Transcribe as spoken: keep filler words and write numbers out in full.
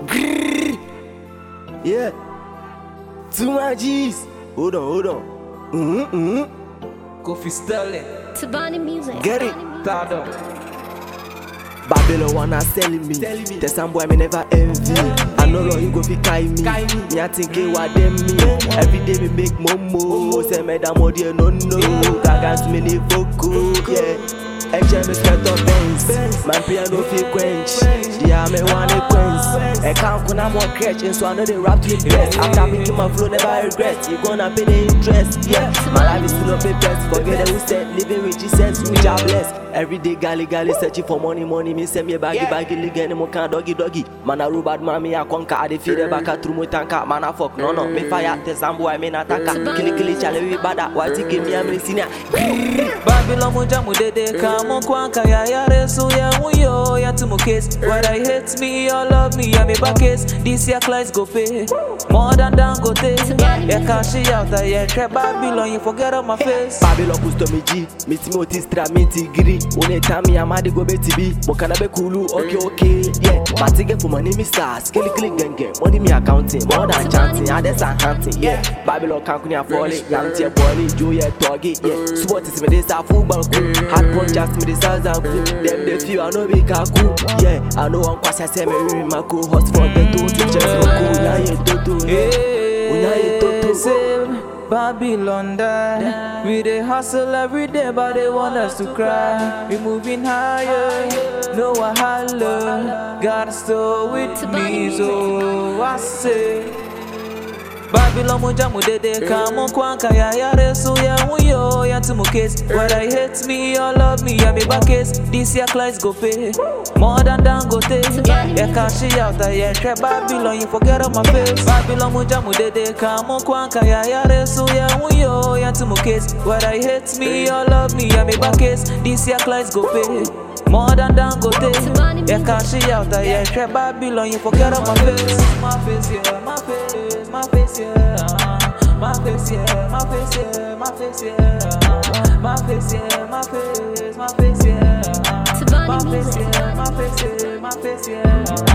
Yeah. Two my G's. Hold on, hold on. Mm-hmm, mm-hmm. Kofi Sterling. Tabani music. Get it. Tado. Babylon wanna selling me. The some boy me never envy. I know long you go fi kai me. Me I think it what them me. Every day me make momo. Say me da more dear no no. Gagas me ni vocal. Yeah. Extra me sweat on Benz. Man piano fi quench. Yeah me wanna quench. I can't go now more catch. So I know they rap to the best. After making my flow never regret. You gonna pay the interest. Yeah. My life is full of papers. Forget that we said living with Jesus. We are blessed. Every day galley galley searching for money money. Me send me a baggy baggy liggen. Me can doggy doggy. Man a robot man me a conquer. I dey feel the back through my tanker. Man a fuck no no. Me fire test some boy me na attacker. Kill kill challenge we bada. Why take me a me senior. Babylon moja mudede kamo kwanka ya yare so ya muyo ya to my case. Whether you hate me or love me, I'm a back case. This year clients go pay more than Dangote. Yeah, cash out that yeah, trap Babylon, you forget on my face. Babylon push to me G, me Timothy Stra, me Tigri. One time me I'm go be T B, mo kana be kulu, okay okay, yeah. My ticket for money me stars, kill kill gang gang, money me accounting, more than chanting, and that's a hunting, yeah. Babylon can't kunya falling, young tia boy, Joya Doggy, yeah. Support is me this a football cool, hard punch just me this as a cool. Them the few I know be cool, yeah. I know I'm pass I say me in my cool, hot for the two to just so cool, now you do do, now you do do. Babylon die. We dey hustle every day, but they want us to cry. We moving higher, no wahala. God still with me, so I say. Babylon moja mudede kamo kwanka ya yare so ya muyo ya to my case. Whether you hate me or love me, I'm a back case. This year clients go pay more than Dangote. Yeah, cash out that yeah, trap Babylon, you forget on my face. Babylon moja mudede kamo kwanka ya yare so ya muyo ya to my case. Whether you hate me or love me, I'm a back case. This year clients go pay more than Dangote. Yeah, cash out that yeah, trap Babylon, you forget on my face. My face, yeah, my face, my face, yeah. My face, yeah, my face, yeah, my face, yeah. My face, yeah, my face, my face, yeah. My face, yeah, my face, yeah, my face, yeah.